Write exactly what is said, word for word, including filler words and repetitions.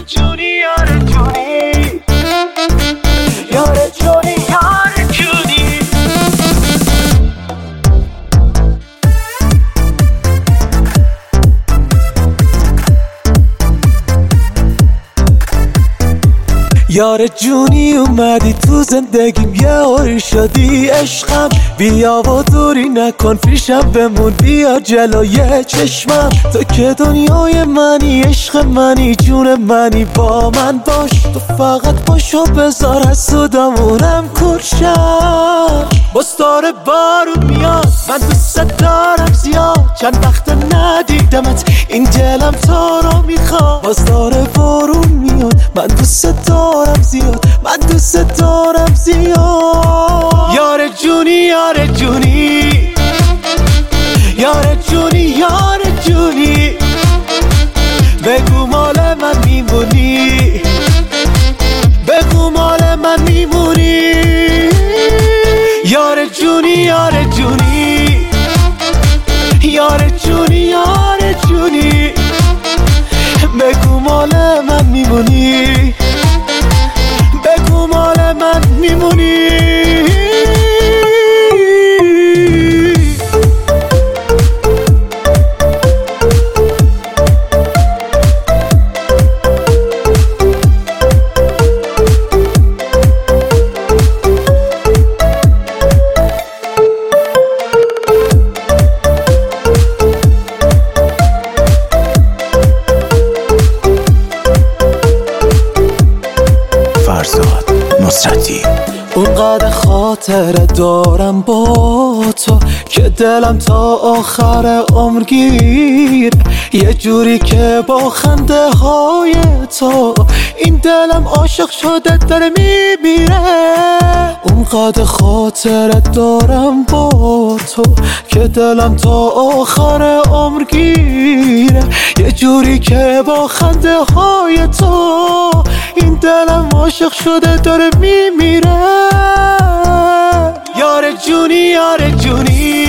جونی یار جونی یار جونی یار جونی یار جونی اومدی تو زندگیم یه اوری شدی عشقم بیا و دوری نکن پیشم بمون بیا جلوی چشمم تو که دنیای منی عشق منی جون منی با من باش تو فقط باشو بذار از سودامونم کشم باز داره بارون میاد من دوست دارم زیاد چند وقت ندیدمت این دلم تو رو میخواد باز داره بارون میاد من دوست دارم زیاد من دوست دارم زیاد یار جونی یار جونی یار جونی یار جونی بگو مال من میمونی بگو مال من میمونی یار جونی یار جونی یار جونی یار جونی بگو مال من میمونی بگو مال من میمونی فرزاد نصرتی اونقدر خاطره دارم با تو که دلم تا آخر عمر گیر یه جوری که با خنده های تو این دلم عاشق شده داره میمیره اونقدر خاطره دارم با تو که دلم تا آخر عمر گیره یه جوری که با خنده های تو این دلم عاشق شده داره میمیره یار جونی یار جونی